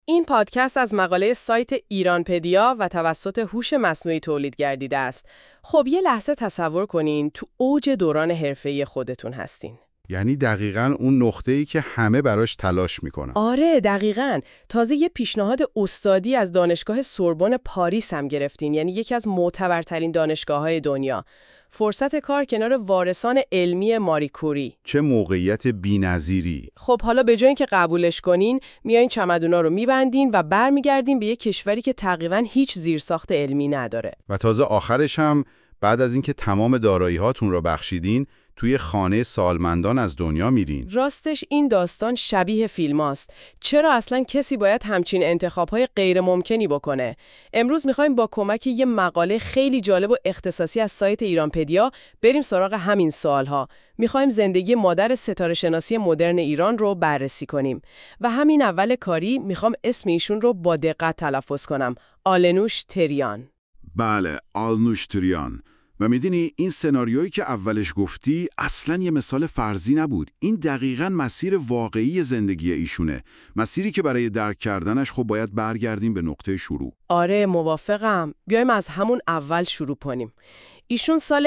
این پادکست از مقاله سایت ایرانپدیا و توسط هوش مصنوعی تولید گردیده است. خب یه لحظه تصور کنین تو اوج دوران حرفه‌ای خودتون هستین. یعنی دقیقاً اون نقطه‌ای که همه براش تلاش میکنن. آره دقیقاً. تازه یه پیشنهاد استادی از دانشگاه سوربن پاریس هم گرفتین، یعنی یکی از معتبرترین دانشگاه‌های دنیا. فرصت کار کنار وارثان علمی ماری کوری. چه موقعیت بی‌نظیری. خب حالا به جای اینکه قبولش کنین، میایین چمدونا رو میبندین و برمیگردین به یه کشوری که تقریباً هیچ زیرساخت علمی نداره. و تازه آخرش هم بعد از اینکه تمام دارایی‌هاتون رو بخشیدین، توی خانه سالمندان از دنیا میرین. راستش این داستان شبیه فیلماست. چرا اصلا کسی باید همچین انتخاب‌های غیر ممکنی بکنه؟ امروز می‌خوایم با کمک یه مقاله خیلی جالب و اختصاصی از سایت ایرانپدیا بریم سراغ همین سوال‌ها. می‌خوایم زندگی مادر ستاره‌شناسی مدرن ایران رو بررسی کنیم. و همین اول کاری می‌خوام اسم ایشون رو با دقت تلفظ کنم. آلنوش تریان. بله، آلنوش تریان. و میدونی این سناریویی که اولش گفتی اصلاً یه مثال فرضی نبود. این دقیقاً مسیر واقعی زندگی ایشونه. مسیری که برای درک کردنش خب باید برگردیم به نقطه شروع. آره موافقم. بیایم از همون اول شروع کنیم. ایشون سال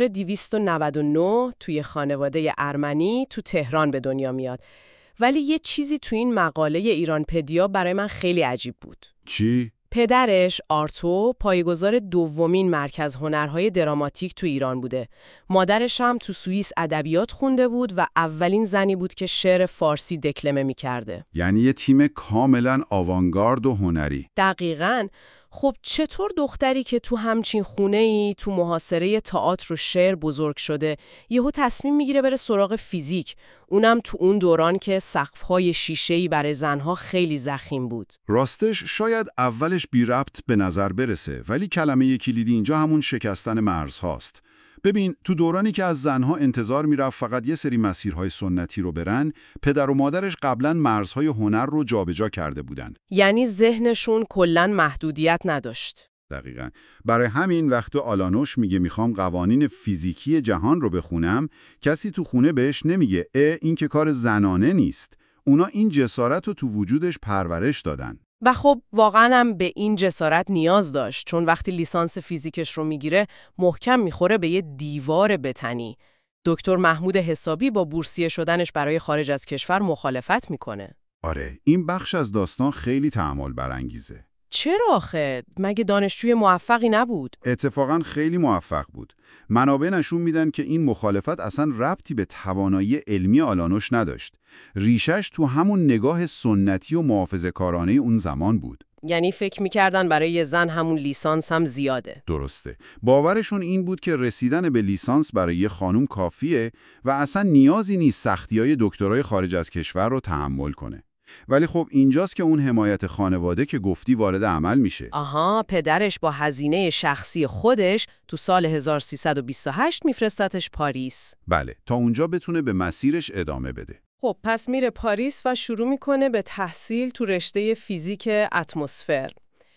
1299 توی خانواده ارمنی تو تهران به دنیا میاد. ولی یه چیزی تو این مقاله ایرانپدیا برای من خیلی عجیب بود. چی؟ پدرش آرتو پایه‌گذار دومین مرکز هنرهای دراماتیک تو ایران بوده. مادرش هم تو سوئیس ادبیات خونده بود و اولین زنی بود که شعر فارسی دکلمه می‌کرده. یعنی یه تیم کاملاً آوانگارد و هنری. دقیقاً. خب چطور دختری که تو همچین خونه‌ای تو محاصره تئاتر و شعر بزرگ شده یهو تصمیم میگیره بره سراغ فیزیک، اونم تو اون دوران که سقف‌های شیشه‌ای برای زنها خیلی ضخیم بود؟ راستش شاید اولش بی ربط به نظر برسه، ولی کلمه کلیدی اینجا همون شکستن مرزهاست. ببین، تو دورانی که از زنها انتظار میرفت فقط یه سری مسیرهای سنتی رو برن، پدر و مادرش قبلا مرزهای هنر رو جابجا کرده بودن. یعنی ذهنشون کلاً محدودیت نداشت. دقیقاً. برای همین وقت آلانوش میگه میخوام قوانین فیزیکی جهان رو بخونم، کسی تو خونه بهش نمیگه این که کار زنانه نیست. اونا این جسارت رو تو وجودش پرورش دادن. و خب واقعاً هم به این جسارت نیاز داشت، چون وقتی لیسانس فیزیکش رو میگیره محکم میخوره به یه دیوار بتنی. دکتر محمود حسابی با بورسیه شدنش برای خارج از کشور مخالفت میکنه. آره، این بخش از داستان خیلی تأمل برانگیزه. چرا آخه؟ مگه دانشجوی موفقی نبود؟ اتفاقاً خیلی موفق بود. منابع نشون میدن که این مخالفت اصلا ربطی به توانایی علمی آلانوش نداشت. ریشش تو همون نگاه سنتی و محافظه‌کارانه اون زمان بود. یعنی فکر میکردن برای یه زن همون لیسانس هم زیاده. درسته. باورشون این بود که رسیدن به لیسانس برای یه خانم کافیه و اصلا نیازی نیست سختی‌های دکترای خارج از کشور رو تحمل کنه. ولی خب اینجاست که اون حمایت خانواده که گفتی وارد عمل میشه. آها، پدرش با هزینه شخصی خودش تو سال 1328 میفرستتش پاریس. بله، تا اونجا بتونه به مسیرش ادامه بده. خب پس میره پاریس و شروع میکنه به تحصیل تو رشته فیزیک اتمسفر.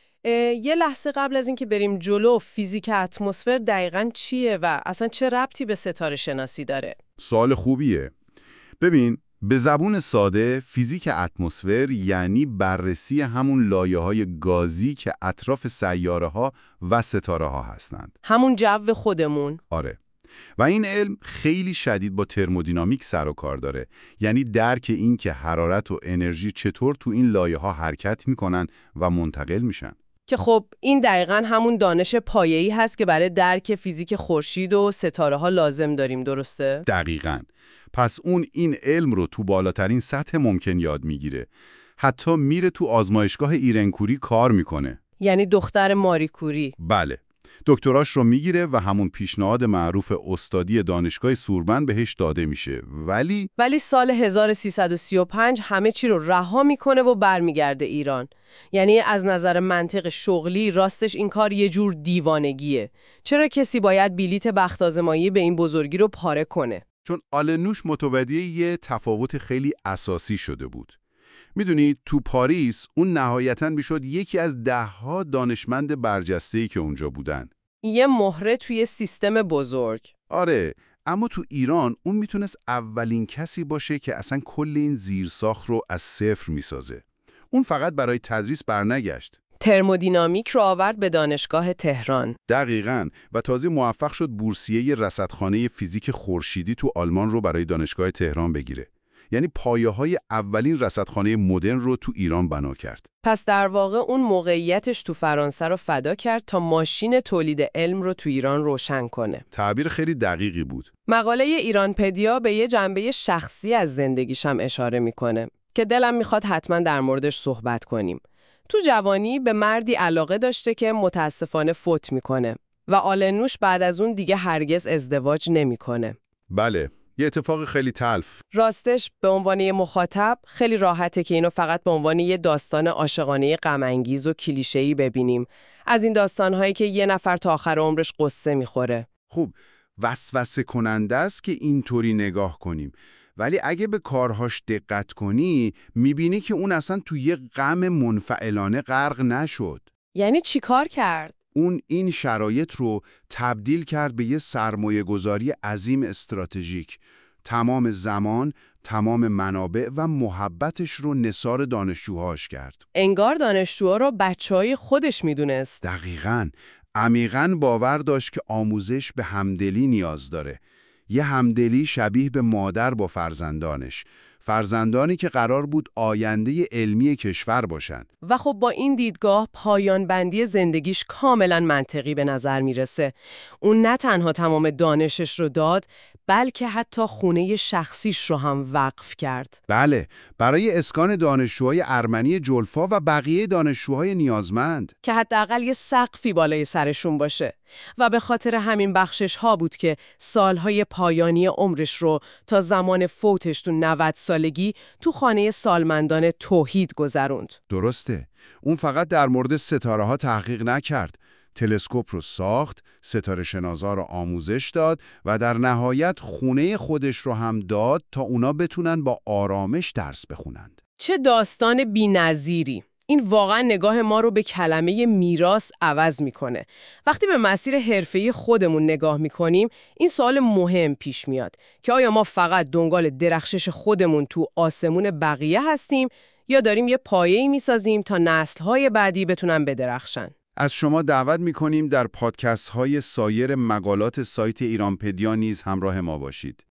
یه لحظه قبل از اینکه بریم جلو، فیزیک اتمسفر دقیقاً چیه و اصلا چه ربطی به ستاره شناسی داره؟ سوال خوبیه. ببین، به زبون ساده فیزیک اتمسفر یعنی بررسی همون لایه‌های گازی که اطراف سیاره‌ها و ستاره‌ها هستند. همون جو خودمون. آره. و این علم خیلی شدید با ترمودینامیک سر و کار داره. یعنی درک این که حرارت و انرژی چطور تو این لایه‌ها حرکت میکنن و منتقل میشن. که خب این دقیقاً همون دانش پایه‌ای هست که برای درک فیزیک خورشید و ستاره‌ها لازم داریم، درسته؟ دقیقاً. پس اون این علم رو تو بالاترین سطح ممکن یاد میگیره. حتی میره تو آزمایشگاه ایرنکوری کار میکنه. یعنی دختر ماری کوری. بله. دکتراش رو میگیره و همون پیشنهاد معروف استادی دانشگاه سوربن بهش داده میشه. ولی سال 1335 همه چی رو رها میکنه و برمیگرده ایران. یعنی از نظر منطق شغلی راستش این کار یه جور دیوانگیه. چرا کسی باید بلیت بخت آزمایی به این بزرگی رو پاره کنه؟ چون آلنوش متوجه یه تفاوت خیلی اساسی شده بود. میدونی تو پاریس اون نهایتاً میشد یکی از 10 دانشمند برجسته‌ای که اونجا بودن. یه مهره توی سیستم بزرگ. آره، اما تو ایران اون میتونست اولین کسی باشه که اصلا کل این زیرساخت رو از صفر میسازه. اون فقط برای تدریس برنگشت. ترمودینامیک رو آورد به دانشگاه تهران. دقیقاً، و تازه موفق شد بورسیه رصدخانه فیزیک خورشیدی تو آلمان رو برای دانشگاه تهران بگیره. یعنی پایه‌های اولین رصدخانه مدرن رو تو ایران بنا کرد. پس در واقع اون موقعیتش تو فرانسه رو فدا کرد تا ماشین تولید علم رو تو ایران روشن کنه. تعبیر خیلی دقیقی بود. مقاله ایرانپدیا به یه جنبه شخصی از زندگیش هم اشاره میکنه که دلم میخواد حتما در موردش صحبت کنیم. تو جوانی به مردی علاقه داشته که متاسفانه فوت میکنه و آلنوش بعد از اون دیگه هرگز ازدواج نمیکنه. بله، یه اتفاق خیلی تلخ. راستش به عنوان یه مخاطب خیلی راحته که اینو فقط به عنوان یه داستان عاشقانه غم‌انگیز و کلیشه‌ای ببینیم. از این داستان‌هایی که یه نفر تا آخر عمرش قصه میخوره. خب، وسوسه کننده است که اینطوری نگاه کنیم. ولی اگه به کارهاش دقت کنی، میبینی که اون اصلا تو یه غم منفعلانه غرق نشد. یعنی چی کار کرد؟ اون این شرایط رو تبدیل کرد به یه سرمایه‌گذاری عظیم استراتژیک. تمام زمان، تمام منابع و محبتش رو نثار دانشجوهاش کرد. انگار دانشجوها رو بچه‌های خودش میدونست. دقیقاً. عمیقاً باور داشت که آموزش به همدلی نیاز داره. یه همدلی شبیه به مادر با فرزندانش. فرزندانی که قرار بود آینده علمی کشور باشن. و خب با این دیدگاه پایان بندی زندگیش کاملا منطقی به نظر میرسه. اون نه تنها تمام دانشش رو داد، بلکه حتی خونه شخصیش رو هم وقف کرد. بله، برای اسکان دانشجوهای ارمنی جلفا و بقیه دانشجوهای نیازمند. که حداقل یه سقفی بالای سرشون باشه. و به خاطر همین بخشش ها بود که سالهای پایانی عمرش رو تا زمان فوتش تو 90 سالگی تو خانه سالمندان توحید گذروند. درسته. اون فقط در مورد ستاره ها تحقیق نکرد. تلسکوپ رو ساخت، ستاره شناسا رو آموزش داد و در نهایت خونه خودش رو هم داد تا اونا بتونن با آرامش درس بخونند. چه داستان بی‌نظیری! این واقعا نگاه ما رو به کلمه میراث عوض میکنه. وقتی به مسیر حرفه‌ای خودمون نگاه میکنیم، این سوال مهم پیش میاد که آیا ما فقط دنبال درخشش خودمون تو آسمون بقیه هستیم یا داریم یه پایه‌ای میسازیم تا نسل‌های بعدی بتونن بدرخشن؟ از شما دعوت می‌کنیم در پادکست‌های سایر مقالات سایت ایرانپدیا نیز همراه ما باشید.